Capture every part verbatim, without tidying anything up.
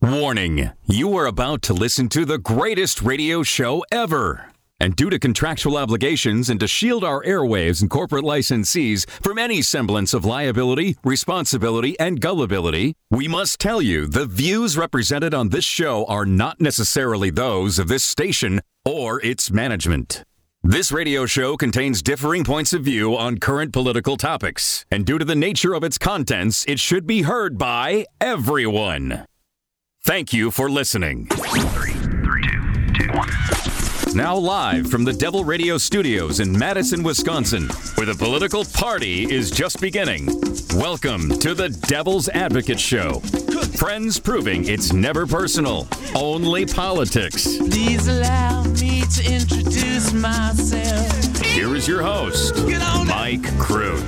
Warning, you are about to listen to the greatest radio show ever. And due to contractual obligations and to shield our airwaves and corporate licensees from any semblance of liability, responsibility, and gullibility, we must tell you the views represented on this show are not necessarily those of this station or its management. This radio show contains differing points of view on current political topics, and due to the nature of its contents, it should be heard by everyone. Thank you for listening. Three, three, two, two, one. Now live from the Devil Radio Studios in Madison, Wisconsin, where the political party is just beginning. Welcome to the Devil's Advocate Show. Friends proving it's never personal, only politics. Please allow me to introduce myself. Here is your host, Mike Crute.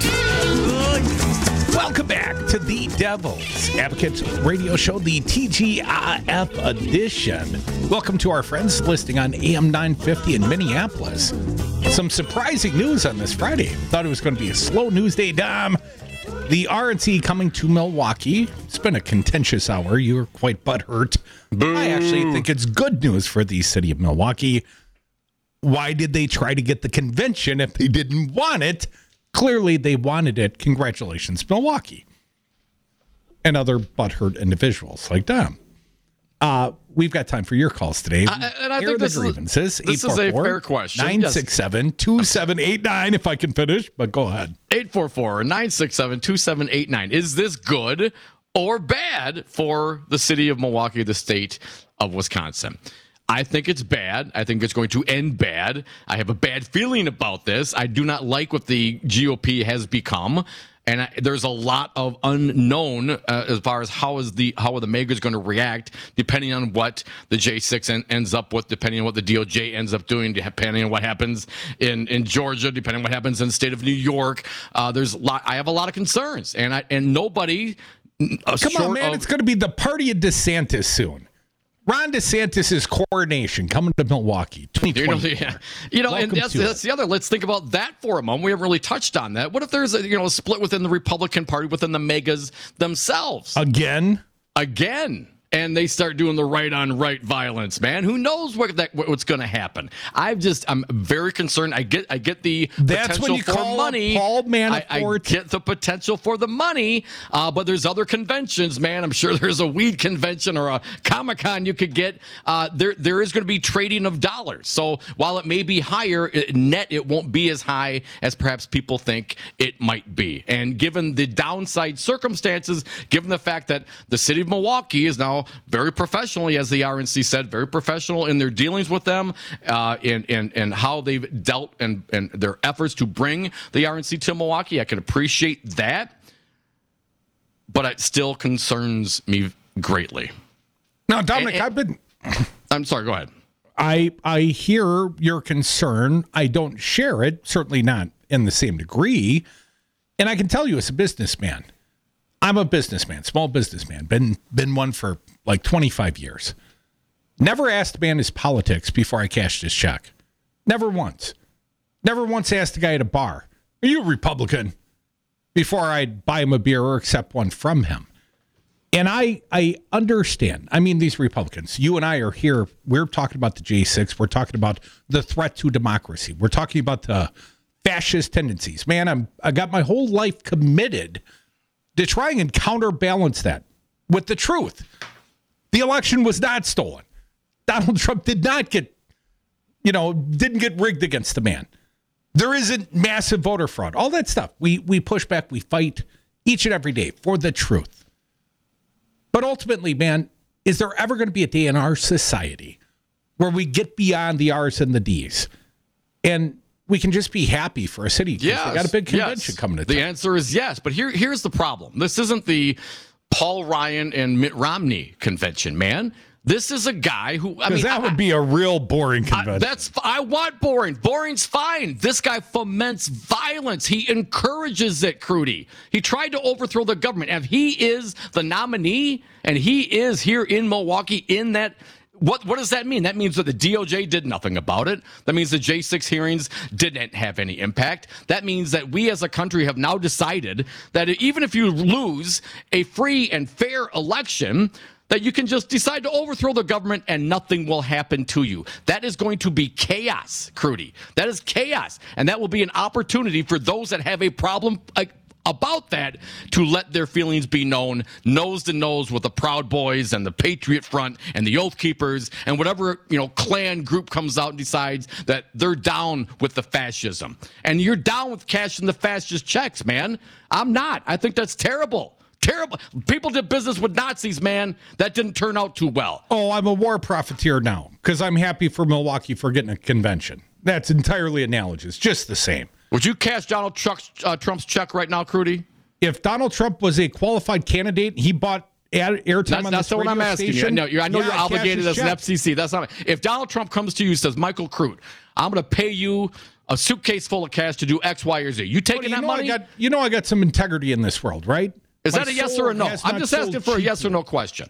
Welcome back to the Devil's Advocate Radio Show, the T G I F edition. Welcome to our friends listening on A M nine fifty in Minneapolis. Some surprising news on this Friday. Thought it was going to be a slow news day, Dom. The R N C coming to Milwaukee. It's been a contentious hour. You were quite butthurt. Boo. I actually think it's good news for the city of Milwaukee. Why did they try to get the convention if they didn't want it? Clearly, they wanted it. Congratulations, Milwaukee. And other butthurt individuals like them. Uh, we've got time for your calls today. Uh, and I Here think are the this grievances. Is, this is a fair question. nine six seven, two seven eight nine, if I can finish, but go ahead. eight four four, nine six seven, two seven eight nine. Is this good or bad for the city of Milwaukee, the state of Wisconsin? I think it's bad. I think it's going to end bad. I have a bad feeling about this. I do not like what the G O P has become. And I, there's a lot of unknown uh, as far as how is the how are the megas going to react, depending on what the J six en- ends up with, depending on what the D O J ends up doing, depending on what happens in, in Georgia, depending on what happens in the state of New York. Uh, there's a lot. I have a lot of concerns, and I and nobody. Uh, Come on, man! Of, it's going to be the party of DeSantis soon. Ron DeSantis' coronation coming to Milwaukee. You know, yeah. you know and that's, that's the other. Let's think about that for a moment. We haven't really touched on that. What if there's a you know a split within the Republican Party, within the megas themselves? Again? Again. And they start doing the right on right violence, man. Who knows what that what's going to happen? I've just I'm very concerned. I get I get the That's potential when you for call money. Paul Manafort. I, I get the potential for the money, uh, but there's other conventions, man. I'm sure there's a weed convention or a Comic-Con you could get. Uh, there there is going to be trading of dollars. So while it may be higher it, net, it won't be as high as perhaps people think it might be. And given the downside circumstances, given the fact that the city of Milwaukee is now very professionally, as the R N C said, very professional in their dealings with them, uh, and, and, and how they've dealt and, and their efforts to bring the R N C to Milwaukee. I can appreciate that, but it still concerns me greatly. Now, Dominic, and, I've been... I'm sorry, go ahead. I I hear your concern. I don't share it, certainly not in the same degree. And I can tell you as a businessman, I'm a businessman, small businessman, been been one for like twenty-five years. Never asked a man his politics before I cashed his check. Never once. Never once asked a guy at a bar, are you a Republican? Before I'd buy him a beer or accept one from him. And I I understand. I mean, these Republicans, you and I are here. We're talking about the J six. We're talking about the threat to democracy. We're talking about the fascist tendencies. Man, I'm I got my whole life committed to trying and counterbalance that with the truth. The election was not stolen. Donald Trump did not get, you know, didn't get rigged against the man. There isn't massive voter fraud. All that stuff. We we push back. We fight each and every day for the truth. But ultimately, man, is there ever going to be a day in our society where we get beyond the R's and the D's and we can just be happy for a city? Yes, we got a big convention yes. coming to The town. answer is yes. But here, here's the problem. This isn't the Paul Ryan and Mitt Romney convention, man. This is a guy who, I mean, that I, would be a real boring convention. I, that's I want boring. Boring's fine. This guy foments violence. He encourages it, Crudy. He tried to overthrow the government. If he is the nominee and he is here in Milwaukee in that, what what does that mean? That means that the D O J did nothing about it. That means the J six hearings didn't have any impact. That means that we as a country have now decided that even if you lose a free and fair election, that you can just decide to overthrow the government and nothing will happen to you. That is going to be chaos, Crudy. That is chaos. And that will be an opportunity for those that have a problem like, about that to let their feelings be known nose to nose with the Proud Boys and the Patriot Front and the Oath Keepers and whatever, you know, Klan group comes out and decides that they're down with the fascism. And you're down with cashing the fascist checks, man. I'm not. I think that's terrible. Terrible. People did business with Nazis, man. That didn't turn out too well. Oh, I'm a war profiteer now because I'm happy for Milwaukee for getting a convention. That's entirely analogous, just the same. Would you cash Donald Trump's, uh, Trump's check right now, Crudy? If Donald Trump was a qualified candidate, he bought ad- airtime that's, on that's this what I'm asking station. you. I know, you're, I know yeah, you're obligated as an check. F C C. That's not. If Donald Trump comes to you and says, Michael Crute, I'm going to pay you a suitcase full of cash to do X, Y, or Z. You taking you that know money? I got, you know I got some integrity in this world, right? Is My that a yes soul or a no? has I'm not just sold asking for a cheap. yes or no question.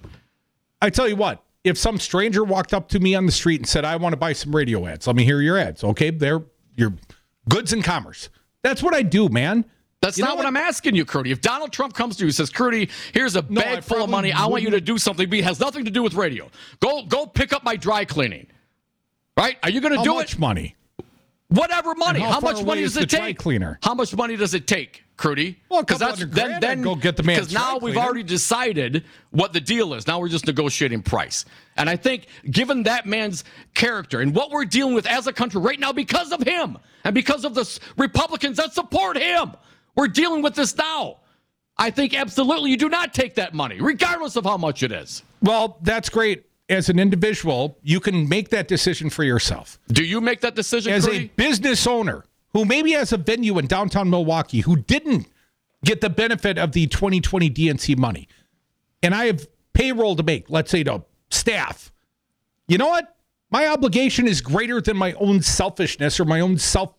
I tell you what, if some stranger walked up to me on the street and said, I want to buy some radio ads, let me hear your ads. Okay, they're your goods and commerce. That's what I do, man. That's You not know what? what? I'm asking you, Crudy. If Donald Trump comes to you and says, Crudy, here's a No, bag I full of probably money. I want you to wouldn't. do something. It has nothing to do with radio. Go go pick up my dry cleaning. Right? Are you going to How do much it? money? Whatever money. And How, how far much away money is does it the dry take? cleaner? How much money does it take, Crudy? Well, a 'Cause couple hundred grand, I'd go get the man's Because now dry we've cleaner. already decided what the deal is. Now we're just negotiating price. And I think given that man's character and what we're dealing with as a country right now because of him and because of the s- Republicans that support him, we're dealing with this now. I think absolutely you do not take that money, regardless of how much it is. Well, that's great. As an individual, you can make that decision for yourself. Do you make that decision, As Crudy? a business owner who maybe has a venue in downtown Milwaukee who didn't get the benefit of the twenty twenty D N C money, and I have payroll to make, let's say to staff, you know what? My obligation is greater than my own selfishness or my own self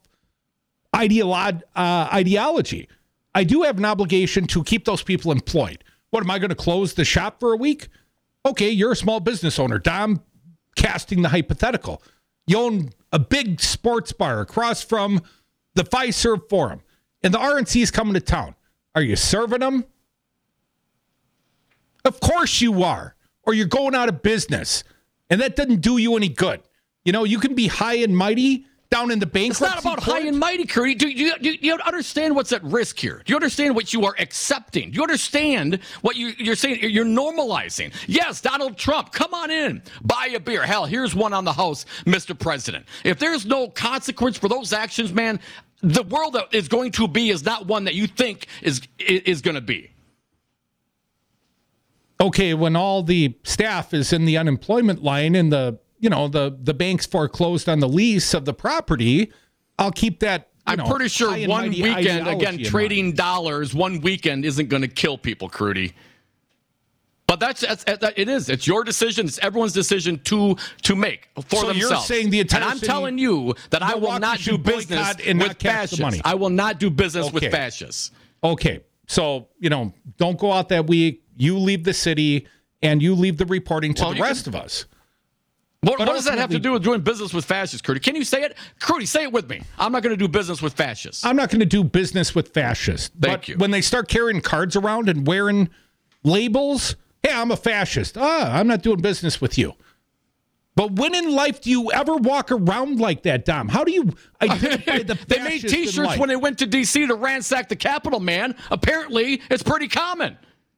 ideolo- uh, ideology. I do have an obligation to keep those people employed. What, am I going to close the shop for a week? Okay, you're a small business owner. Dom, casting the hypothetical. You own a big sports bar across from the Fiserv Forum, and the R N C is coming to town. Are you serving them? Of course you are, or you're going out of business, and that doesn't do you any good. You know, you can be high and mighty down in the bankruptcy It's not about court. high and mighty, Crudy. Do you, do, you, do you understand what's at risk here? Do you understand what you are accepting? Do you understand what you, you're saying? You're normalizing. Yes, Donald Trump, come on in, buy a beer. Hell, here's one on the house, Mister President. If there's no consequence for those actions, man, the world that is going to be is not one that you think is is going to be. Okay, when all the staff is in the unemployment line and the you know the the bank's foreclosed on the lease of the property, I'll keep that. You I'm know, pretty sure high and one mighty weekend, ideology again, in trading mind. dollars one weekend isn't going to kill people, Crudy. But that's, that's that, it is. It's your decision. It's everyone's decision to to make for So you're themselves. saying the entire and I'm city- telling you that I will Milwaukee not do should business boycott and with not cash the fascists. money. I will not do business with Okay. fascists. Okay, so you know, don't go out that week. You leave the city and you leave the reporting to Well, the you rest can- of us. What, But what does that have to ultimately- do with doing business with fascists, Crudy? Can you say it? Crudy, say it with me. I'm not going to do business with fascists. I'm not going to do business with fascists. Thank but you. When they start carrying cards around and wearing labels, hey, I'm a fascist. Ah, I'm not doing business with you. But when in life do you ever walk around like that, Dom? How do you identify the They made fascist in T-shirts life? when they went to D C to ransack the Capitol, man. Apparently, it's pretty common.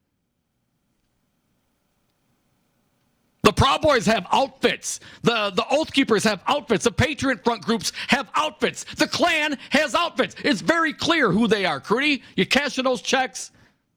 The Proud Boys have outfits. The, the Oath Keepers have outfits. The Patriot Front groups have outfits. The Klan has outfits. It's very clear who they are, Crudy. You cashing those checks?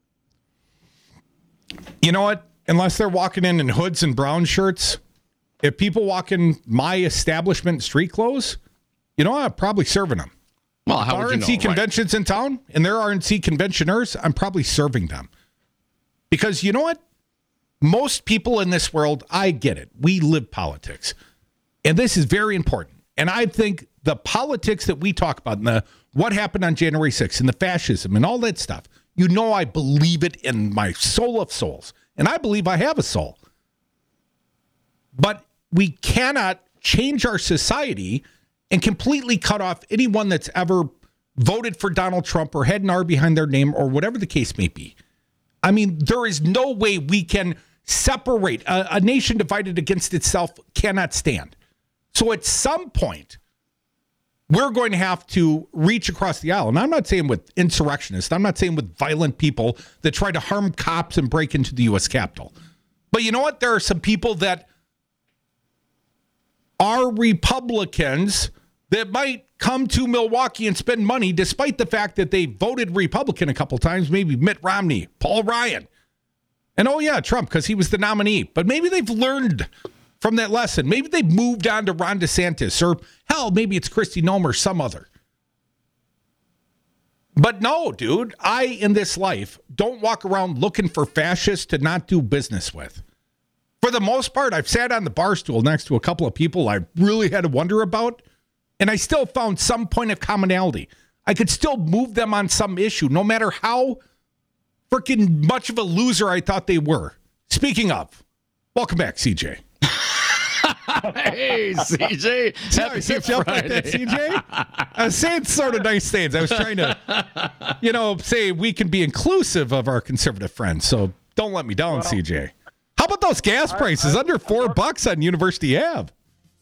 You know what? Unless they're walking in in hoods and brown shirts, if people walk in my establishment street clothes, you know what? I'm probably serving them. Well, how would R you N know? C right? conventions in town, and there are R N C conventioners, I'm probably serving them. Because you know what? Most people in this world, I get it. We live politics. And this is very important. And I think the politics that we talk about and the what happened on January sixth and the fascism and all that stuff, you know I believe it in my soul of souls. And I believe I have a soul. But we cannot change our society and completely cut off anyone that's ever voted for Donald Trump or had an R behind their name or whatever the case may be. I mean, there is no way we can separate. A, a nation divided against itself cannot stand. So at some point, we're going to have to reach across the aisle. And I'm not saying with insurrectionists. I'm not saying with violent people that try to harm cops and break into the U S Capitol. But you know what? There are some people that are Republicans that might come to Milwaukee and spend money despite the fact that they voted Republican a couple times, maybe Mitt Romney, Paul Ryan. And oh yeah, Trump, because he was the nominee. But maybe they've learned from that lesson. Maybe they've moved on to Ron DeSantis, or hell, maybe it's Kristi Noem or some other. But no, dude, I, in this life, don't walk around looking for fascists to not do business with. For the most part, I've sat on the bar stool next to a couple of people I really had to wonder about, and I still found some point of commonality. I could still move them on some issue, no matter how freaking much of a loser I thought they were. Speaking of, welcome back, C J. Hey, C J. Happy Friday. Up like that, C J? I was saying sort of nice things. I was trying to, you know, say we can be inclusive of our conservative friends. So don't let me down, well, C J. How about those gas prices? I, I, Under four I, bucks on University Ave.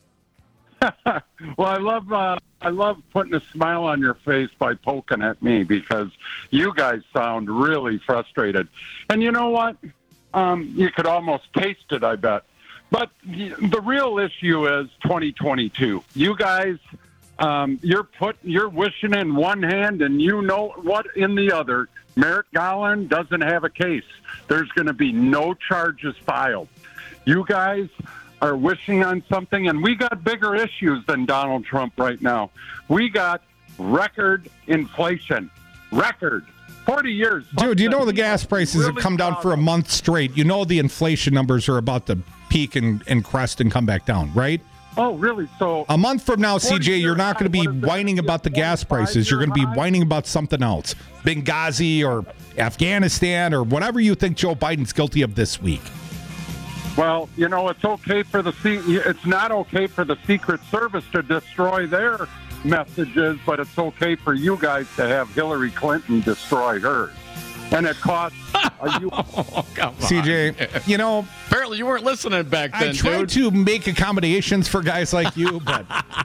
Well, I love uh, I love putting a smile on your face by poking at me, because you guys sound really frustrated. And you know what? Um, you could almost taste it, I bet. But the real issue is twenty twenty-two. You guys, um, you're put, you're wishing in one hand, and you know what in the other. Merrick Garland doesn't have a case. There's going to be no charges filed. You guys are wishing on something, and we got bigger issues than Donald Trump right now. We got record inflation. Record. forty years. Dude, you know the gas prices really have come down for a month straight. You know the inflation numbers are about to peak and, and crest and come back down, right? Oh, really? So a month from now, C J, you're not going to be whining about the gas prices. You're going to be whining about something else. Benghazi or Afghanistan or whatever you think Joe Biden's guilty of this week. Well, you know, it's okay for the it's not okay for the Secret Service to destroy their messages, but it's okay for you guys to have Hillary Clinton destroy hers. And it costs a you. Oh, come on. C J, you know, apparently you weren't listening back then. I tried dude. to make accommodations for guys like you, but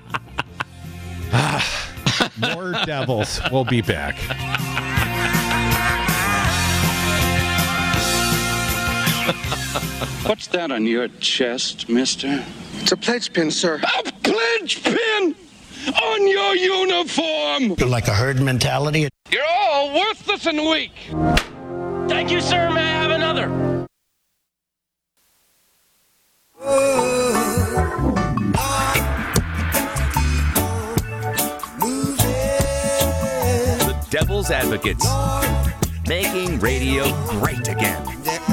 uh, more devils. We'll be back. What's that on your chest, mister? It's a pledge pin, sir. A pledge pin on your uniform! You're like a herd mentality. You're all worthless and weak. Thank you, sir. May I have another? The Devil's Advocates, making radio great again.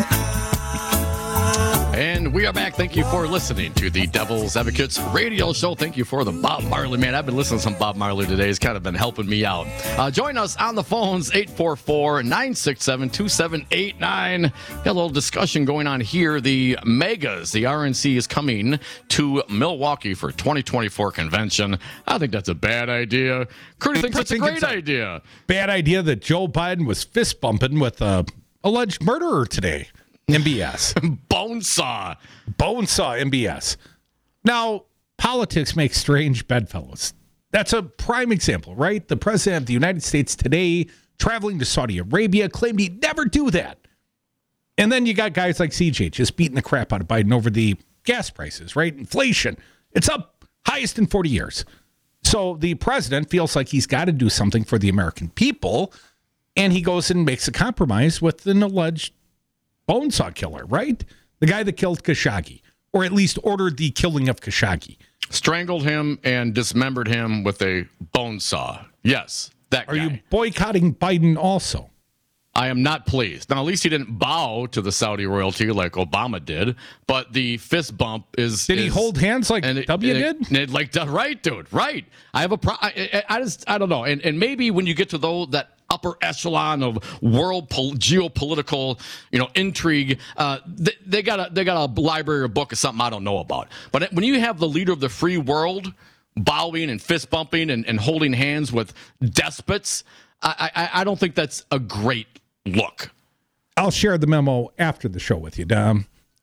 And we are back. Thank you for listening to the Devil's Advocates radio show. Thank you for the Bob Marley, man. I've been listening to some Bob Marley today. It's kind of been helping me out. Uh, join us on the phones, eight four four, nine six seven, two seven eight nine. Got a little discussion going on here. The megas, the R N C is coming to Milwaukee for twenty twenty-four convention. I think that's a bad idea. Crudy thinks it's a great idea. Bad idea that Joe Biden was fist bumping with a alleged murderer today. M B S. Bonesaw. Bonesaw M B S. Now, politics make strange bedfellows. That's a prime example, right? The president of the United States today traveling to Saudi Arabia claimed he'd never do that. And then you got guys like C J just beating the crap out of Biden over the gas prices, right? Inflation. It's up highest in forty years. So the president feels like he's got to do something for the American people, and he goes and makes a compromise with an alleged Bonesaw killer, right? The guy that killed Khashoggi, or at least ordered the killing of Khashoggi. Strangled him and dismembered him with a bone saw. Yes, that guy. Are you boycotting Biden also? I am not pleased. Now, at least he didn't bow to the Saudi royalty like Obama did, but the fist bump is... Did is, he hold hands like and it, W and did? It, it, like, right, dude, right. I have a pro... I, I, I just, I don't know. And, and maybe when you get to those, that upper echelon of world pol- geopolitical, you know, intrigue, uh, they, they got a they got a library or book or something I don't know about. But when you have the leader of the free world bowing and fist bumping and, and holding hands with despots, I, I I don't think that's a great look. I'll share the memo after the show with you, Dom.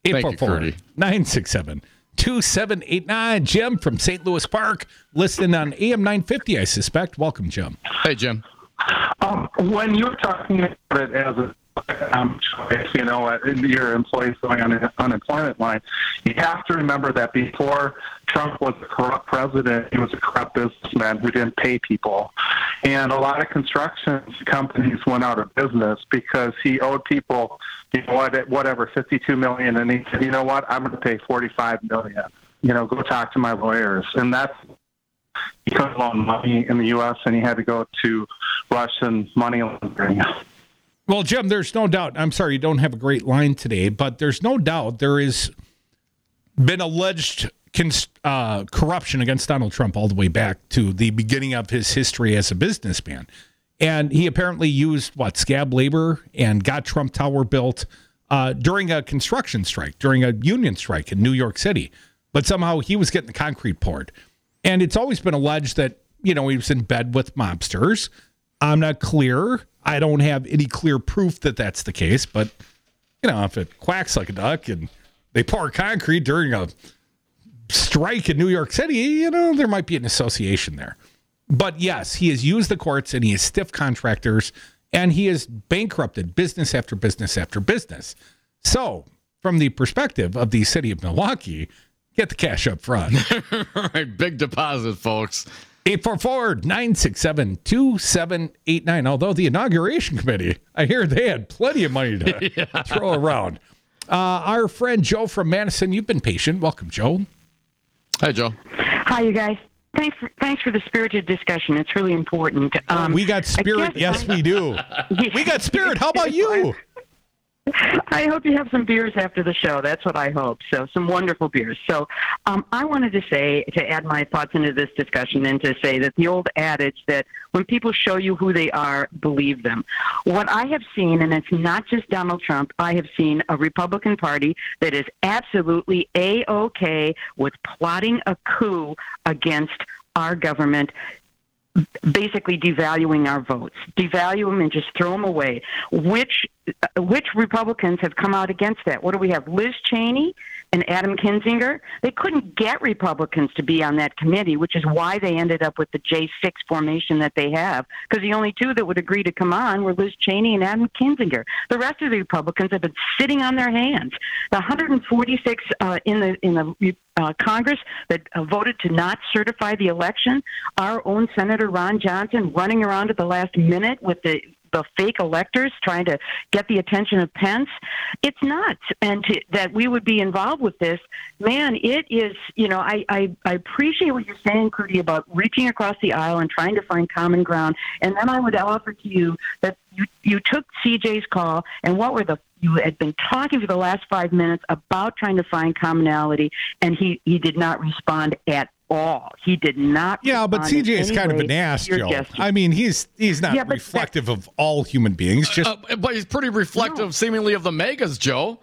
eight four four, nine six seven, two seven eight nine. Jim from Saint Louis Park, listening on A M nine fifty, I suspect. Welcome, Jim. Hey, Jim. Um, when you're talking about it as a um, choice, you know, your employees going on an unemployment line, you have to remember that before Trump was a corrupt president, he was a corrupt businessman who didn't pay people. And a lot of construction companies went out of business because he owed people, you know, what, whatever, fifty-two million dollars, and he said, you know what, I'm going to pay forty-five million dollars. You know, go talk to my lawyers. And that's, he couldn't loan money in the U S, and he had to go to Russian money laundering. Well, Jim, there's no doubt. I'm sorry you don't have a great line today, but there's no doubt there has been alleged cons- uh, corruption against Donald Trump all the way back to the beginning of his history as a businessman. And he apparently used, what, scab labor and got Trump Tower built uh, during a construction strike, during a union strike in New York City. But somehow he was getting the concrete poured. And it's always been alleged that, you know, he was in bed with mobsters. I'm not clear. I don't have any clear proof that that's the case. But, you know, if it quacks like a duck and they pour concrete during a strike in New York City, you know, there might be an association there. But yes, he has used the courts and he has stiffed contractors and he has bankrupted business after business after business. So, from the perspective of the city of Milwaukee, get the cash up front. All right, big deposit, folks. eight four four, nine six seven, two seven eight nine. Although the inauguration committee, I hear they had plenty of money to yeah. throw around. Uh, our friend Joe from Madison, you've been patient. Welcome, Joe. Hi, Joe. Hi, you guys. Thanks for, thanks for the spirited discussion. It's really important. Um, we got spirit. Yes, we do. We got spirit. How about you? I hope you have some beers after the show. That's what I hope. So some wonderful beers. So um, I wanted to say, to add my thoughts into this discussion and to say that the old adage that when people show you who they are, believe them. What I have seen, and it's not just Donald Trump, I have seen a Republican Party that is absolutely A-OK with plotting a coup against our government, basically devaluing our votes, devalue them and just throw them away. Which which Republicans have come out against that? What do we have? Liz Cheney and Adam Kinzinger? They couldn't get Republicans to be on that committee, which is why they ended up with the J six formation that they have, because the only two that would agree to come on were Liz Cheney and Adam Kinzinger. The rest of the Republicans have been sitting on their hands. The one hundred forty-six uh, in the in the uh, Congress that uh, voted to not certify the election, our own Senator Ron Johnson running around at the last minute with the the fake electors trying to get the attention of Pence. It's nuts. And to, that we would be involved with this, man, it is, you know, I, I, I appreciate what you're saying, Crudy, about reaching across the aisle and trying to find common ground. And then I would offer to you that you, you took C J's call, and what were the you had been talking for the last five minutes about trying to find commonality, and he, he did not respond at all. He did not. Yeah, but C J is kind of an ass, Joe. Gesture. I mean, he's he's not yeah, reflective of all human beings. Just, uh, but he's pretty reflective, no. seemingly, of the megas, Joe.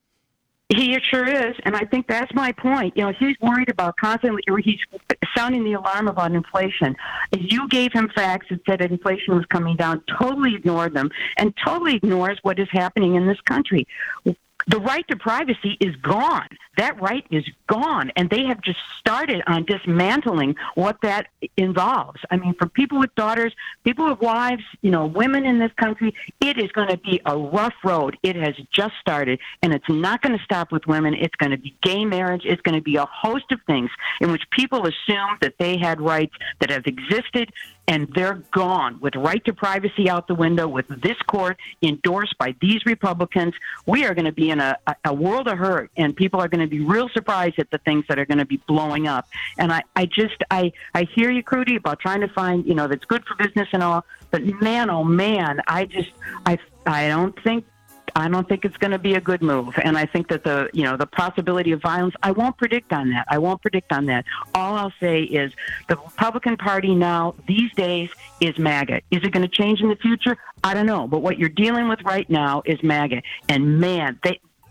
He sure is, and I think that's my point. You know, he's worried about constantly. He's sounding the alarm about inflation. You gave him facts that said that inflation was coming down. Totally ignored them, and totally ignores what is happening in this country. The right to privacy is gone. That right is gone, and they have just started on dismantling what that involves. I mean, for people with daughters, people with wives, you know, women in this country, it is going to be a rough road. It has just started, and it's not going to stop with women. It's going to be gay marriage. It's going to be a host of things in which people assume that they had rights that have existed, and they're gone. With right to privacy out the window, with this court endorsed by these Republicans, we are going to be in a, a world of hurt, and people are going to be real surprised at the things that are going to be blowing up. And I, I just, I, I hear you, Crudy, about trying to find, you know, that's good for business and all, but man, oh man, I just, I, I don't think, I don't think it's going to be a good move. And I think that the, you know, the possibility of violence, I won't predict on that. I won't predict on that. All I'll say is the Republican Party now, these days, is MAGA. Is it going to change in the future? I don't know. But what you're dealing with right now is MAGA. And man, they,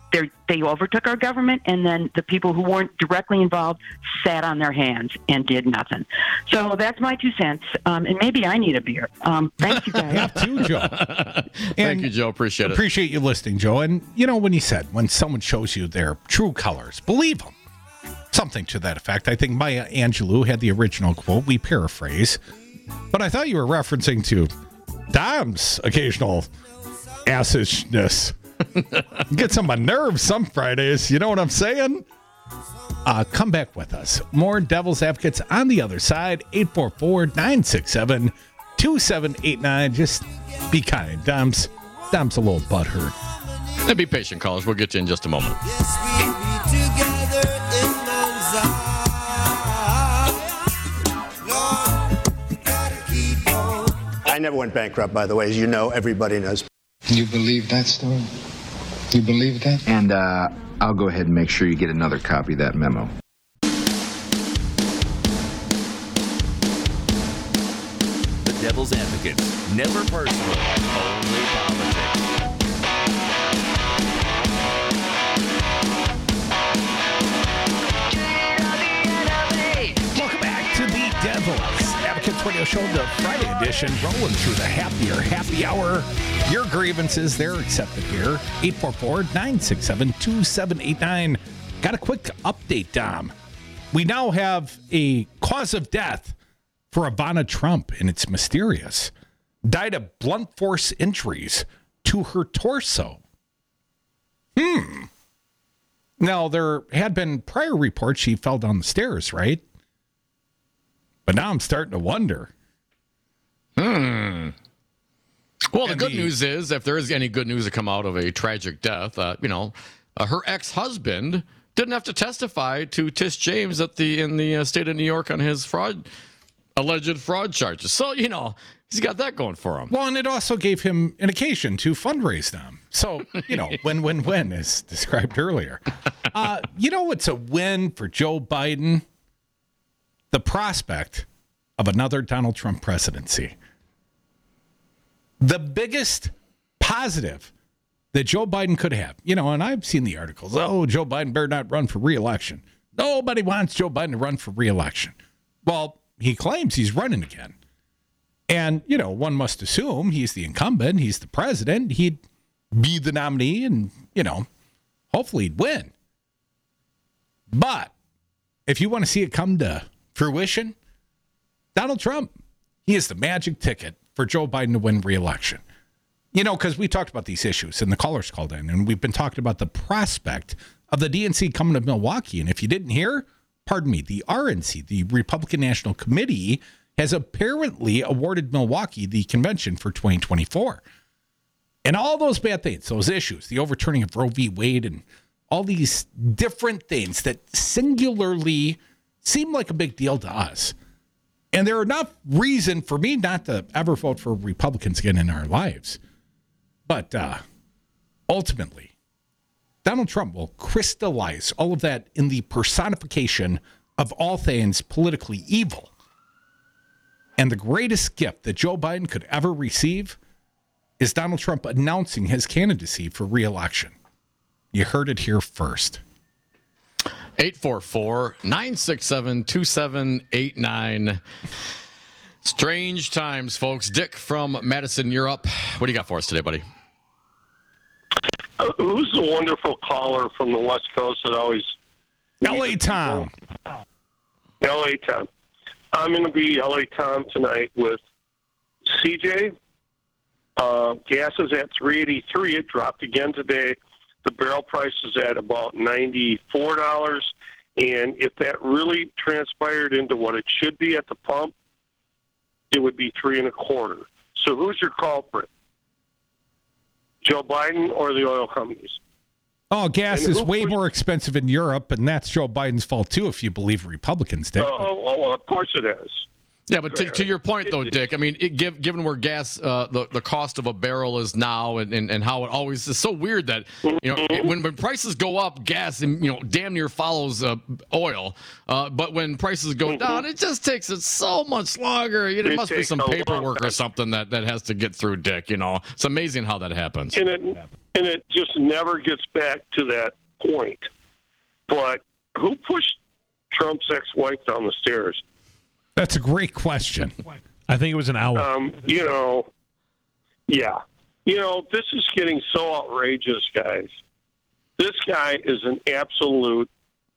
they they overtook our government, and then the people who weren't directly involved sat on their hands and did nothing. So that's my two cents. Um, and maybe I need a beer. Um, thank you, guys. Have to, Joe. Thank you, Joe. Appreciate it. Appreciate you listening, Joe. And you know, when you said, when someone shows you their true colors, believe them. Something to that effect. I think Maya Angelou had the original quote. We paraphrase. But I thought you were referencing to Dom's occasional assishness. Gets on my nerves some Fridays. You know what I'm saying? Uh, come back with us. More Devil's Advocates on the other side. eight four four, nine six seven, two seven eight nine. Just be kind. Dom's, Dom's a little butthurt. And be patient, callers. We'll get you in just a moment. I never went bankrupt, by the way, as you know, everybody knows. You believe that story? You believe that? And uh, I'll go ahead and make sure you get another copy of that memo. The Devil's Advocates. Never personal, only politics. Welcome back to the Devil's Advocates Radio Show, the Friday edition, rolling through the happier happy hour. Your grievances, they're accepted here. eight four four, nine six seven, two seven eight nine. Got a quick update, Dom. We now have a cause of death for Ivana Trump, and it's mysterious. Died of blunt force injuries to her torso. Hmm. Now, there had been prior reports she fell down the stairs, right? But now I'm starting to wonder. Hmm. Well, the And good the- news is, if there is any good news to come out of a tragic death, uh, you know, uh, her ex-husband didn't have to testify to Tish James at the in the uh, state of New York on his fraud, alleged fraud charges. So, you know, he's got that going for him. Well, and it also gave him an occasion to fundraise them. So, you know, win, win, win, as described earlier. Uh, you know what's a win for Joe Biden? The prospect of another Donald Trump presidency. The biggest positive that Joe Biden could have, you know, and I've seen the articles, oh, Joe Biden better not run for re-election. Nobody wants Joe Biden to run for re-election. Well, he claims he's running again. And, you know, one must assume he's the incumbent, he's the president, he'd be the nominee, and, you know, hopefully he'd win. But if you want to see it come to fruition, Donald Trump, he is the magic ticket for Joe Biden to win re-election. You know, because we talked about these issues and the callers called in, and we've been talking about the prospect of the D N C coming to Milwaukee. And if you didn't hear, pardon me, the R N C, the Republican National Committee, has apparently awarded Milwaukee the convention for twenty twenty-four. And all those bad things, those issues, the overturning of Roe v. Wade and all these different things that singularly seem like a big deal to us. And they're enough reason for me not to ever vote for Republicans again in our lives. But uh, ultimately, Donald Trump will crystallize all of that in the personification of all things politically evil. And the greatest gift that Joe Biden could ever receive is Donald Trump announcing his candidacy for re-election. You heard it here first. eight four four, nine six seven, two seven eight nine. Strange times, folks. Dick from Madison, Europe. What do you got for us today, buddy? Uh, who's the wonderful caller from the West Coast that always... L A Tom. L A Tom. I'm going to be L A Tom tonight with C J. Uh, gas is at three eighty-three. It dropped again today. The barrel price is at about ninety-four dollars. And if that really transpired into what it should be at the pump, it would be three and a quarter. So who's your culprit? Joe Biden or the oil companies? Oh, gas And is who- way more expensive in Europe, and that's Joe Biden's fault, too, if you believe Republicans did. Oh, oh, well, of course it is. Yeah, but to, to your point, though, Dick, I mean, it, give, given where gas, uh, the, the cost of a barrel is now and, and, and how it always is so weird that, you know, it, when, when prices go up, gas, you know, damn near follows uh, oil. Uh, but when prices go down, it just takes it so much longer. You know, there must be some paperwork or something that, that has to get through, Dick. You know, it's amazing how that happens. And it, and it just never gets back to that point. But who pushed Trump's ex-wife down the stairs? That's a great question. I think it was an hour. Um, you know, yeah. You know, this is getting so outrageous, guys. This guy is an absolute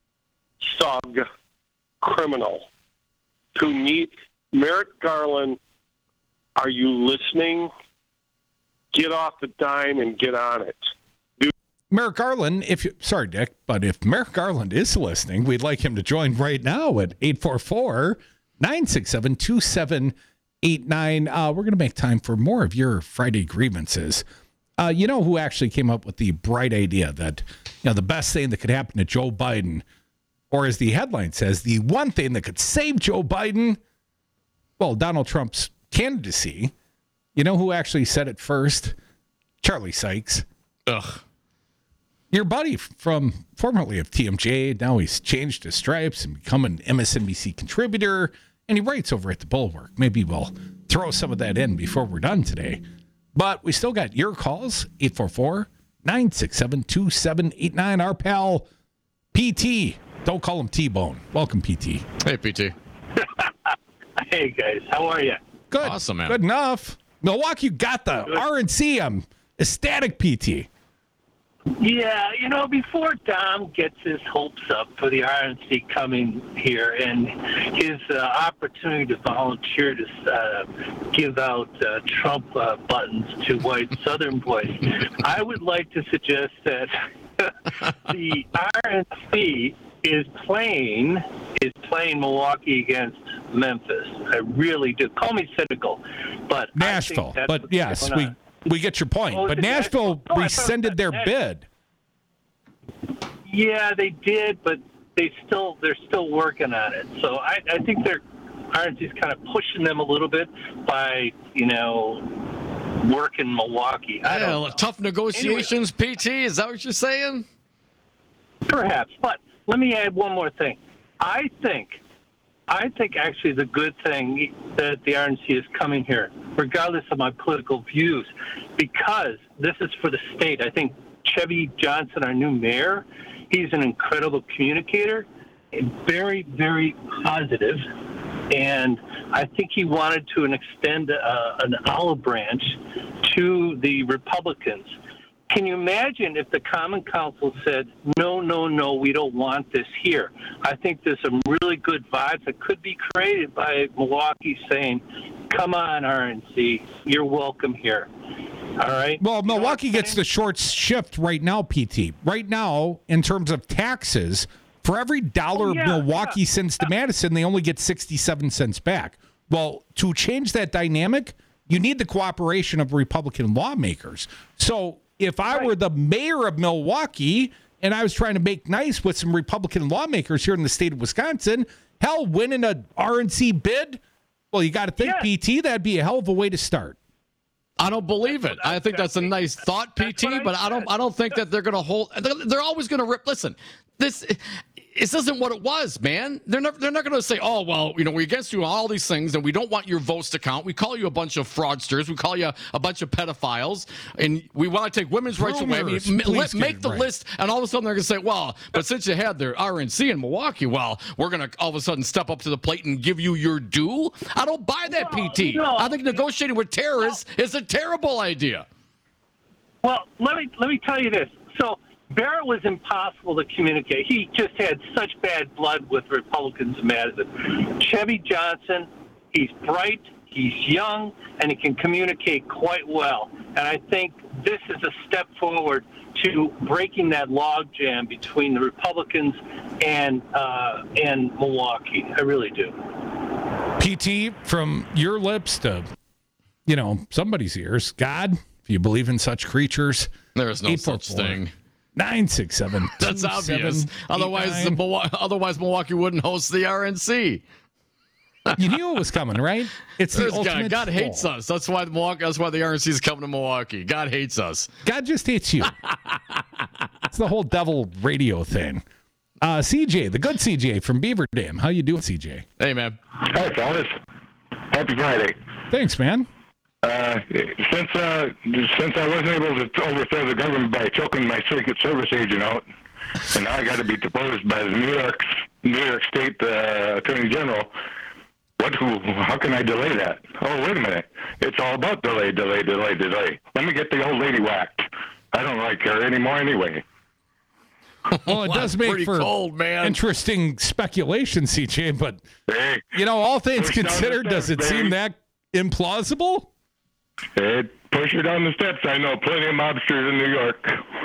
thug criminal who need Merrick Garland. Are you listening? Get off the dime and get on it. Dude. Merrick Garland, if you, sorry, Dick, but if Merrick Garland is listening, we'd like him to join right now at eight four four, nine six seven, two seven eight nine. Uh, we're going to make time for more of your Friday grievances. Uh, you know who actually came up with the bright idea that, you know, the best thing that could happen to Joe Biden, or as the headline says, the one thing that could save Joe Biden? Well, Donald Trump's candidacy. You know who actually said it first? Charlie Sykes. Ugh. Your buddy from formerly of T M J. Now he's changed his stripes and become an M S N B C contributor, and he writes over at the Bulwark. Maybe we'll throw some of that in before we're done today. But we still got your calls, eight four four, nine six seven, two seven eight nine. Our pal, P T. Don't call him T-Bone. Welcome, P T. Hey, P T. Hey, guys. How are you? Good. Awesome, man. Good enough. Milwaukee got the Good. R N C. I'm ecstatic, P T. Yeah, you know, before Dom gets his hopes up for the R N C coming here and his uh, opportunity to volunteer to uh, give out uh, Trump uh, buttons to white Southern boys, I would like to suggest that the R N C is playing is playing Milwaukee against Memphis. I really do. Call me cynical, but Nashville. I think but yes, we. We get your point, oh, but Nashville oh, rescinded their bid. Yeah, they did, but they still they're still working on it. So I, I think they're R N C's kind of pushing them a little bit by you know working Milwaukee. I don't know. Tough negotiations, anyway, P T. Is that what you're saying? Perhaps, but let me add one more thing. I think. I think actually the good thing that the R N C is coming here, regardless of my political views, because this is for the state. I think Chevy Johnson, our new mayor, he's an incredible communicator, and very, very positive, and I think he wanted to extend uh, an olive branch to the Republicans. Can you imagine if the Common Council said, no, no, no, we don't want this here? I think there's some really good vibes that could be created by Milwaukee saying, come on, R N C, you're welcome here. All right? Well, Milwaukee gets the short shift right now, P T. Right now, in terms of taxes, for every dollar oh, yeah, Milwaukee yeah. sends to Madison, they only get sixty-seven cents back. Well, to change that dynamic, you need the cooperation of Republican lawmakers. So if I right. were the mayor of Milwaukee and I was trying to make nice with some Republican lawmakers here in the state of Wisconsin, hell, winning a R N C bid, well, you got to think, yeah. P T, that'd be a hell of a way to start. I don't believe it. I think that's a nice thought, P T, but I don't I don't think that they're going to hold they're, they're always going to rip. Listen, this this isn't what it was, man. They're not they're not going to say, "Oh, well, you know, we're against you on all these things and we don't want your votes to count. We call you a bunch of fraudsters. We call you a bunch of pedophiles and we want to take women's rights away." I mean, let, make the right. list and all of a sudden they're going to say, "Well, but since you had their R N C in Milwaukee, well, we're going to all of a sudden step up to the plate and give you your due." I don't buy that, no, P T. No. I think negotiating with terrorists no. is a terrible idea. Well, let me let me tell you this. So Barrett was impossible to communicate. He just had such bad blood with Republicans in Madison. Chevy Johnson, he's bright, he's young, and he can communicate quite well. And I think this is a step forward to breaking that logjam between the Republicans and uh, and Milwaukee. I really do. P T, from your lips to, you know, somebody's ears, God, if you believe in such creatures, there is no such thing. nine six seven That's obvious. Otherwise, the Milwaukee, otherwise Milwaukee wouldn't host the R N C. You knew it was coming, right? It's the There's God, ultimate God troll. hates us. That's why the Milwaukee. That's why the R N C is coming to Milwaukee. God hates us. God just hates you. It's the whole devil radio thing. Uh, C J, the good C J from Beaver Dam. How you doing, C J? Hey, man. Hi, fellas. Happy Friday. Thanks, man. Uh, since uh, since I wasn't able to overthrow the government by choking my Secret Service agent out, and now I got to be deposed by the New York New York State uh, Attorney General. What? Who, how can I delay that? Oh, wait a minute. It's all about delay, delay, delay, delay. Let me get the old lady whacked. I don't like her anymore anyway. Well, it does make for cold, man. interesting speculation, C J, but, hey, you know, all things push down the considered, steps, does it baby. seem that implausible? Hey, push her down the steps. I know plenty of mobsters in New York.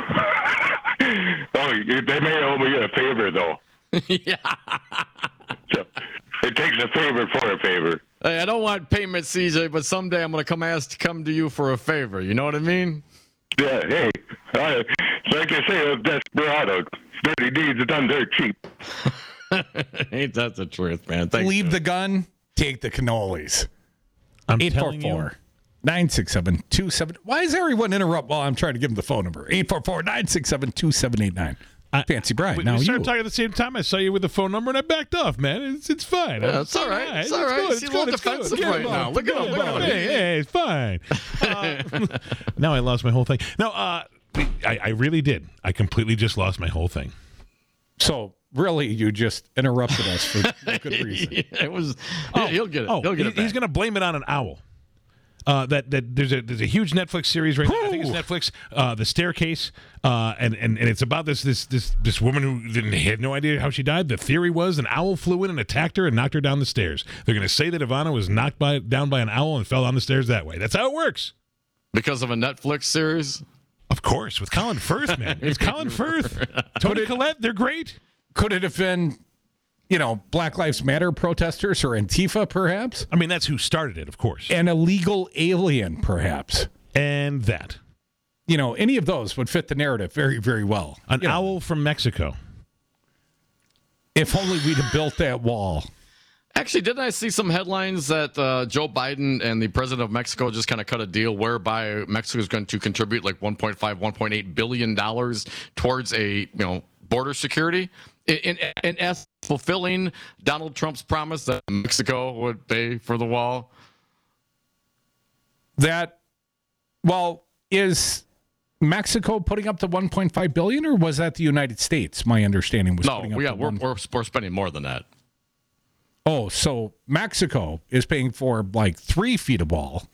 Oh, you- they may owe me a favor, though. Yeah. So, it takes a favor for a favor. Hey, I don't want payment, C J, but someday I'm going to come ask come to you for a favor. You know what I mean? Yeah, hey, I, like I say, a desperado. Dirty deeds done dirt cheap. Ain't that the truth, man? Thanks. Leave the gun, take the cannolis. I'm eight four telling you. four, nine six seven, two seven. Why is everyone interrupt while I'm trying to give them the phone number? eight four four, nine six seven, two seven eight nine. Fancy Brian. We, Now we you. started talking at the same time. I saw you with the phone number and I backed off, man. It's it's fine. Yeah, it's all right. It's all right. good. He's It's a little good. It's good. defensive Forget right about now. it. Look at him. Forget Look at about him. it. Hey, hey, it's fine. Uh, now I lost my whole thing. No, uh, I, I really did. I completely just lost my whole thing. So, really, you just interrupted us for no good reason. it was. Oh, he'll get it. Oh, he'll get he- it. Back. he's going to blame it on an owl. Uh, that that there's a there's a huge Netflix series right now. I think it's Netflix, uh, The Staircase, uh, and, and and it's about this this this this woman who didn't had no idea how she died. The theory was an owl flew in and attacked her and knocked her down the stairs. They're going to say that Ivana was knocked by down by an owl and fell down the stairs that way. That's how it works. Because of a Netflix series. Of course, with Colin Firth, man. It's Colin Firth, Toni Collette. They're great. Could it have been, you know, Black Lives Matter protesters or Antifa, perhaps? I mean, that's who started it, of course. An illegal alien, perhaps. And that. You know, any of those would fit the narrative very, very well. An You know, owl from Mexico. if only we'd have built that wall. Actually, didn't I see some headlines that uh, Joe Biden and the president of Mexico just kind of cut a deal whereby Mexico is going to contribute like one point five, one point eight billion dollars towards a you know border security, in, in, in essence, fulfilling Donald Trump's promise that Mexico would pay for the wall. That, well, is Mexico putting up the one point five billion dollars, or was that the United States? My understanding was No, putting up yeah, the we're, one- we're we're spending more than that. Oh, so Mexico is paying for like three feet of wall.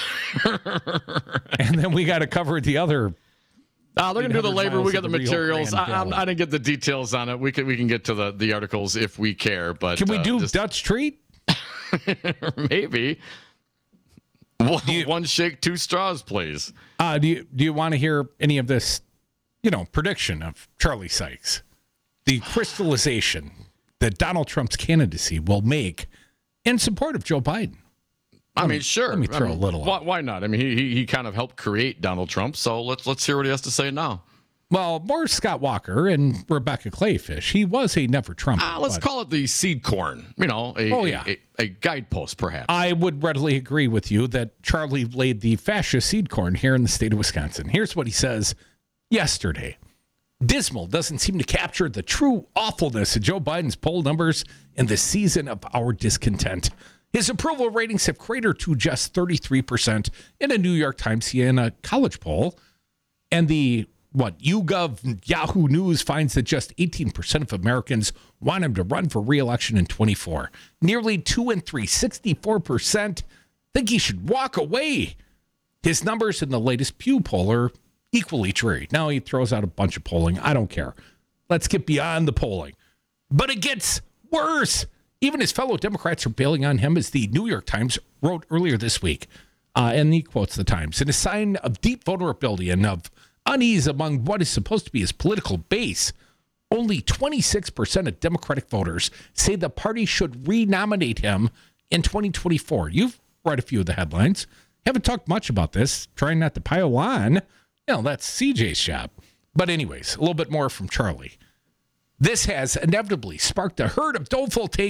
And then we got to cover the other. Uh, they're going to do the labor. We got the miles of the Rio materials. I, Grande I'm- Valley. I didn't get the details on it. We can we can get to the, the articles if we care. But Can we uh, do just- Dutch treat? maybe one, one shake, two straws, please. Uh, do you do you want to hear any of this, you know, prediction of Charlie Sykes? The crystallization that Donald Trump's candidacy will make in support of Joe Biden. I Let mean, me- sure. Let me throw I mean, a little. Why, why not? I mean, he, he he kind of helped create Donald Trump. So let's let's hear what he has to say now. Well, more Scott Walker and Rebecca Clayfish. He was a never Trump. Ah, let's call it the seed corn. You know, a, Oh, yeah. a, a, a guidepost, perhaps. I would readily agree with you that Charlie laid the fascist seed corn here in the state of Wisconsin. Here's what he says yesterday. Dismal doesn't seem to capture the true awfulness of Joe Biden's poll numbers in the season of our discontent. His approval ratings have cratered to just thirty-three percent in a New York Times Siena College poll. And the, what, YouGov Yahoo News finds that just eighteen percent of Americans want him to run for re-election in twenty-four. Nearly two and three, sixty-four percent think he should walk away. His numbers in the latest Pew poll are equally dreary. Now he throws out a bunch of polling. I don't care. Let's get beyond the polling. But it gets worse. Even his fellow Democrats are bailing on him, as the New York Times wrote earlier this week. Uh, and he quotes the Times. In a sign of deep vulnerability and of unease among what is supposed to be his political base, only twenty-six percent of Democratic voters say the party should re-nominate him in twenty twenty-four. You've read a few of the headlines. Haven't talked much about this. Trying not to pile on. You know, that's C J's job. But anyways, a little bit more from Charlie. This has inevitably sparked a herd of doleful takes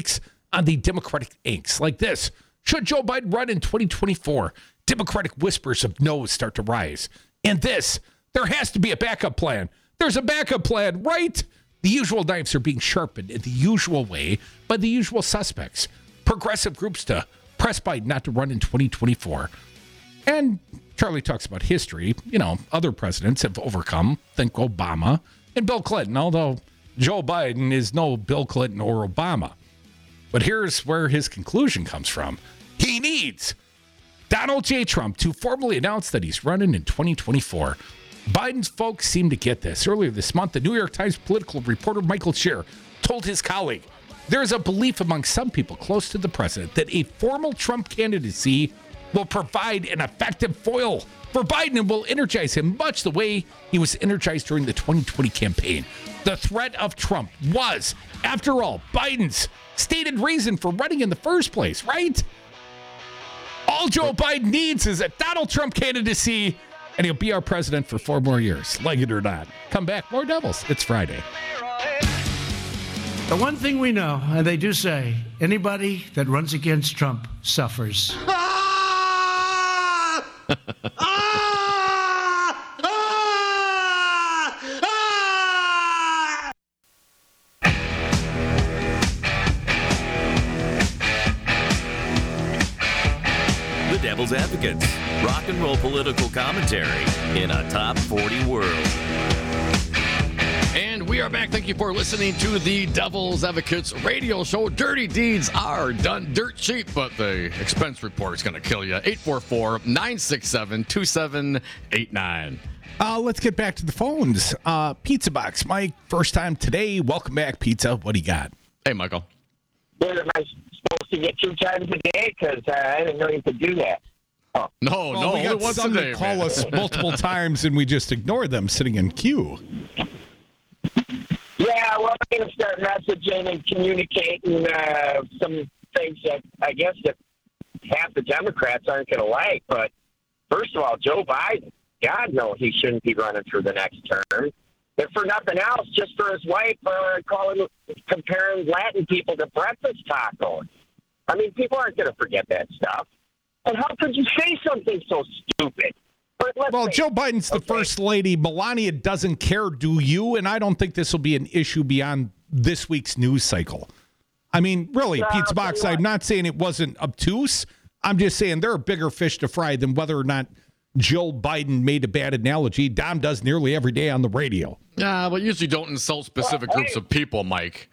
on the Democratic inks like this. Should Joe Biden run in twenty twenty-four? Democratic whispers of no's start to rise. And this, there has to be a backup plan. There's a backup plan, right? The usual knives are being sharpened in the usual way by the usual suspects. Progressive groups to press Biden not to run in twenty twenty-four. And Charlie talks about history. You know, other presidents have overcome. Think Obama and Bill Clinton, although Joe Biden is no Bill Clinton or Obama. But here's where his conclusion comes from. He needs Donald J. Trump to formally announce that he's running in twenty twenty-four. Biden's folks seem to get this. Earlier this month, the New York Times political reporter Michael Scher told his colleague, there is a belief among some people close to the president that a formal Trump candidacy will provide an effective foil for Biden and will energize him much the way he was energized during the twenty twenty campaign. The threat of Trump was, after all, Biden's stated reason for running in the first place, right? All Joe Biden needs is a Donald Trump candidacy, and he'll be our president for four more years, like it or not. Come back, more Devils. It's Friday. The one thing we know, and they do say, anybody that runs against Trump suffers. The Devil's Advocates, rock and roll political commentary in a top forty world. And we are back. Thank you for listening to the Devil's Advocates radio show. Dirty deeds are done dirt cheap, but the expense report is going to kill you. eight four four, nine six seven, two seven eight nine. Uh, let's get back to the phones. Uh, Pizza Box, Mike, first time today. Welcome back, Pizza. What do you got? Hey, Michael. What, am I supposed to get two times a day? Because uh, I didn't know you could do that. Oh. No, well, no, we got once some a day, that call man. us multiple times, and we just ignore them sitting in queue. Yeah, well, I'm going to start messaging and communicating uh, some things that I guess that half the Democrats aren't going to like. But first of all, Joe Biden, God knows he shouldn't be running for the next term. If for nothing else, just for his wife, uh, calling, comparing Latin people to breakfast tacos. I mean, people aren't going to forget that stuff. And how could you say something so stupid? Well, say, Joe Biden's the okay. first lady. Melania doesn't care, do you? And I don't think this will be an issue beyond this week's news cycle. I mean, really, No, Pizza Box, I'm not saying it wasn't obtuse. I'm just saying there are bigger fish to fry than whether or not Joe Biden made a bad analogy. Dom does nearly every day on the radio. Yeah, but usually don't insult specific Well, groups hey. of people, Mike.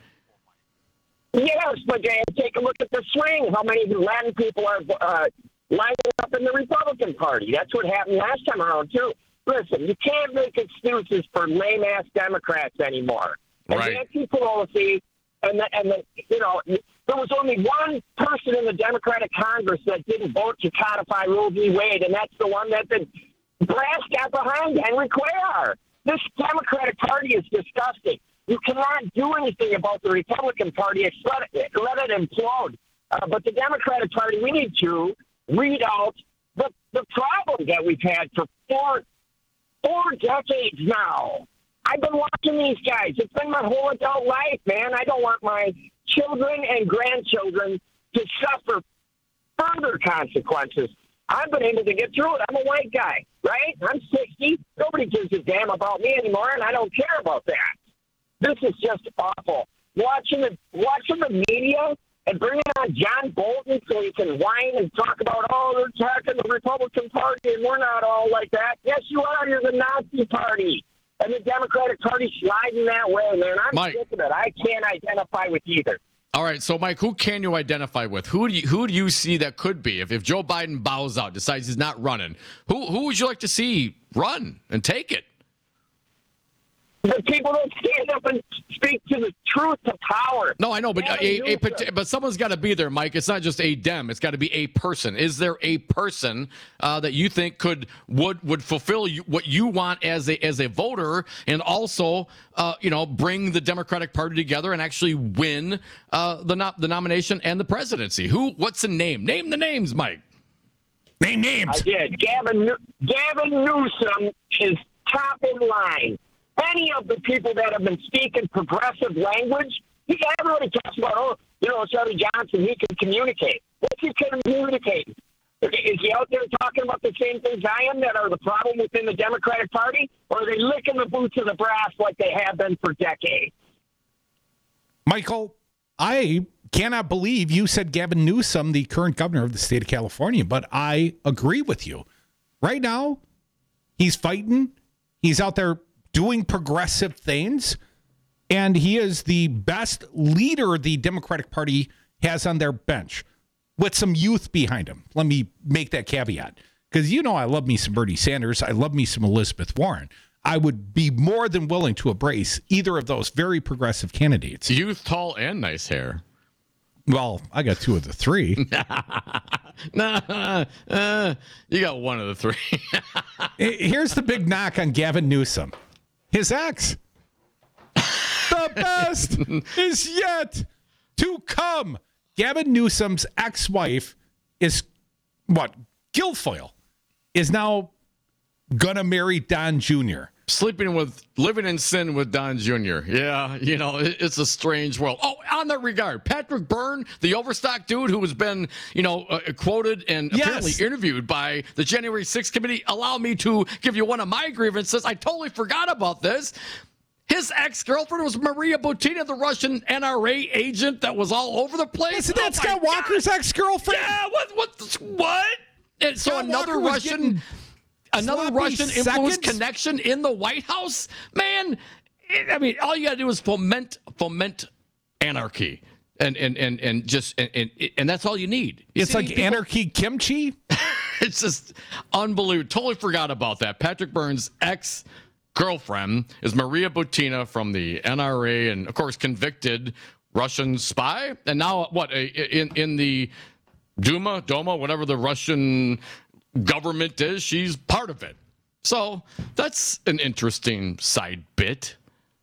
Yes, but Dan, take a look at the swing. How many Latin people are uh, lining up in the Republican Party? That's what happened last time around, too. Listen, you can't make excuses for lame-ass Democrats anymore. And Right. Nancy Pelosi, and the, and the, you know, there was only one person in the Democratic Congress that didn't vote to codify Roe v. Wade, and that's the one that the brass got behind, Henry Cuellar. This Democratic Party is disgusting. You cannot do anything about the Republican Party except let it, let it implode. Uh, but the Democratic Party, we need to read out the, the problem that we've had for four, four decades now. I've been watching these guys. It's been my whole adult life, man. I don't want my children and grandchildren to suffer further consequences. I've been able to get through it. I'm a white guy, right? I'm sixty. Nobody gives a damn about me anymore, and I don't care about that. This is just awful. Watching the watching the media and bringing on John Bolton so he can whine and talk about, oh, they're attacking the Republican Party, and we're not all like that. Yes, you are. You're the Nazi Party. And the Democratic Party sliding that way, man. I'm Mike. sick of it. I can't identify with either. All right, so Mike, who can you identify with? Who do you who do you see that could be if, if Joe Biden bows out, decides he's not running? Who who would you like to see run and take it? The people that stand up and speak to the truth to power. No, I know, but Gavin a, a, Newsom. but someone's got to be there, Mike. It's not just a Dem; it's got to be a person. Is there a person uh, that you think could would would fulfill you, what you want as a as a voter, and also, uh, you know, bring the Democratic Party together and actually win uh, the no, the nomination and the presidency? Who? What's the name? Name the names, Mike. Name names. I did. Gavin Gavin Newsom is top in line. Any of the people that have been speaking progressive language He, everybody talks about, oh, you know, Charlie Johnson, he can communicate. What's he communicating? Is he out there talking about the same things I am that are the problem within the Democratic Party? Or are they licking the boots of the brass like they have been for decades? Michael, I cannot believe you said Gavin Newsom, the current governor of the state of California, but I agree with you. Right now, he's fighting. He's out there doing progressive things, and he is the best leader the Democratic Party has on their bench with some youth behind him. Let me make that caveat, because you know I love me some Bernie Sanders. I love me some Elizabeth Warren. I would be more than willing to embrace either of those very progressive candidates. Youth, tall, and nice hair. Well, I got two of the three. nah, uh, you got one of the three. Here's the big knock on Gavin Newsom. His ex. The best is yet to come. Gavin Newsom's ex-wife is, what, Guilfoyle, is now going to marry Don Junior Sleeping with, living in sin with Don Junior Yeah, you know, it, it's a strange world. Oh, on that regard, Patrick Byrne, the Overstock dude who has been, you know, uh, quoted and yes. apparently interviewed by the January sixth committee. Allow me to give you one of my grievances. I totally forgot about this. His ex-girlfriend was Maria Butina, the Russian N R A agent that was all over the place. Isn't that oh Scott Walker's God. ex-girlfriend? Yeah, what, what, what? And so Scott another Walker Russian... Another Russian seconds? influence connection in the White House? Man, it, I mean, all you got to do is foment foment anarchy. And and and and just and and, and that's all you need. You it's like people, anarchy kimchi. It's just unbelievable. Totally forgot about that. Patrick Byrne's ex-girlfriend is Maria Butina from the N R A and, of course, convicted Russian spy. And now, what, in, in the Duma, Doma, whatever the Russian government is, she's part of it. So that's an interesting side bit.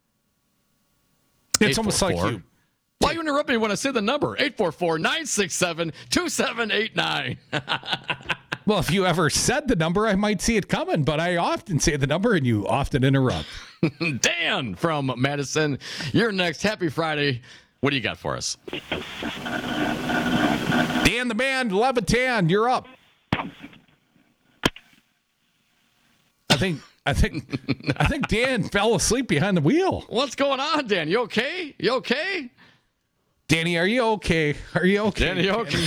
It's almost like you. Why you interrupt me when I say the number? eight four four, nine six seven, two seven eight nine. Well, if you ever said the number, I might see it coming, but I often say the number and you often interrupt. Dan from Madison, you're next. Happy Friday. What do you got for us? Dan the man, Levitan, you're up. I think I think I think Dan fell asleep behind the wheel. What's going on, Dan? You okay? You okay? Danny, are you okay? Are you okay? Danny, you okay?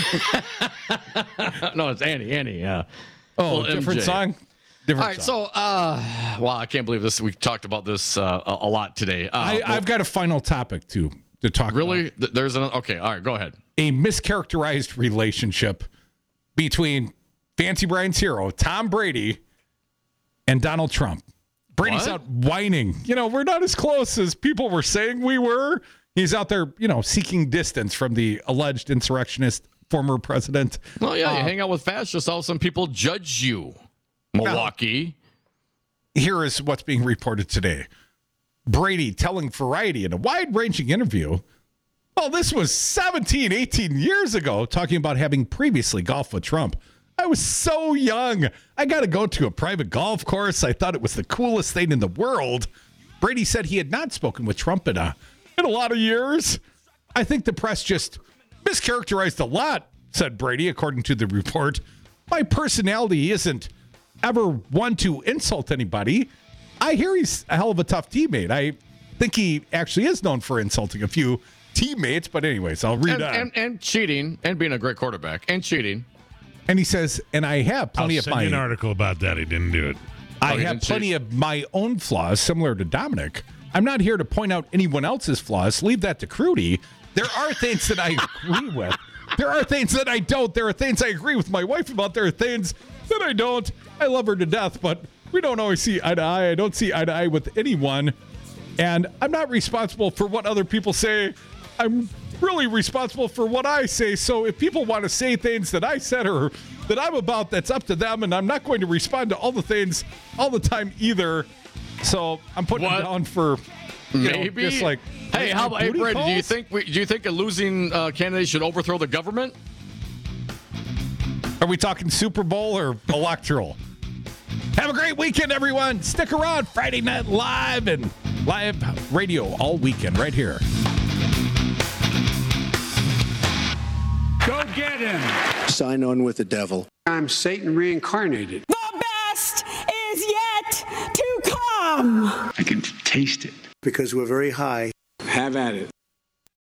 No, it's Annie. Annie, yeah. Oh, well, different M J. Song? Different All right, song. so, uh, wow, I can't believe this. We talked about this uh, a, a lot today. Uh, I, well, I've got a final topic to, to talk really? about. Really? There's an, okay, all right, go ahead. A mischaracterized relationship between Fancy Brian's hero, Tom Brady, and Donald Trump. Brady's what? out whining. You know, we're not as close as people were saying we were. He's out there, you know, seeking distance from the alleged insurrectionist former president. Well, yeah, uh, you hang out with fascists, all of a sudden people judge you. Milwaukee. Now, here is what's being reported today. Brady telling Variety in a wide-ranging interview, well, this was seventeen, eighteen years ago, talking about having previously golfed with Trump. I was so young. I got to go to a private golf course. I thought it was the coolest thing in the world. Brady said he had not spoken with Trump in a, in a lot of years. I think the press just mischaracterized a lot, said Brady, according to the report. My personality isn't ever one to insult anybody. I hear he's a hell of a tough teammate. I think he actually is known for insulting a few teammates. But anyways, I'll read and, on. And, and cheating and being a great quarterback and cheating. And he says, and I have plenty I'll of send my you an article about that. He didn't do it. I Oh, have plenty cheat. of my own flaws, similar to Dominic. I'm not here to point out anyone else's flaws. Leave that to Crudy. There are things that I agree with. There are things that I don't. There are things I agree with my wife about. There are things that I don't. I love her to death, but we don't always see eye to eye. I don't see eye to eye with anyone. And I'm not responsible for what other people say. I'm really responsible for what I say. So if people want to say things that I said or that I'm about, that's up to them. And I'm not going to respond to all the things all the time either. So I'm putting what? it down for maybe know, just like, hey, how about hey, Brady, calls? do you think we, do you think a losing uh, candidate should overthrow the government? Are we talking Super Bowl or electoral? Have a great weekend, everyone. Stick around. Friday Night Live and live radio all weekend right here. sign on with the devil. I'm Satan reincarnated. The best is yet to come. I can taste it. Because we're very high. Have at it.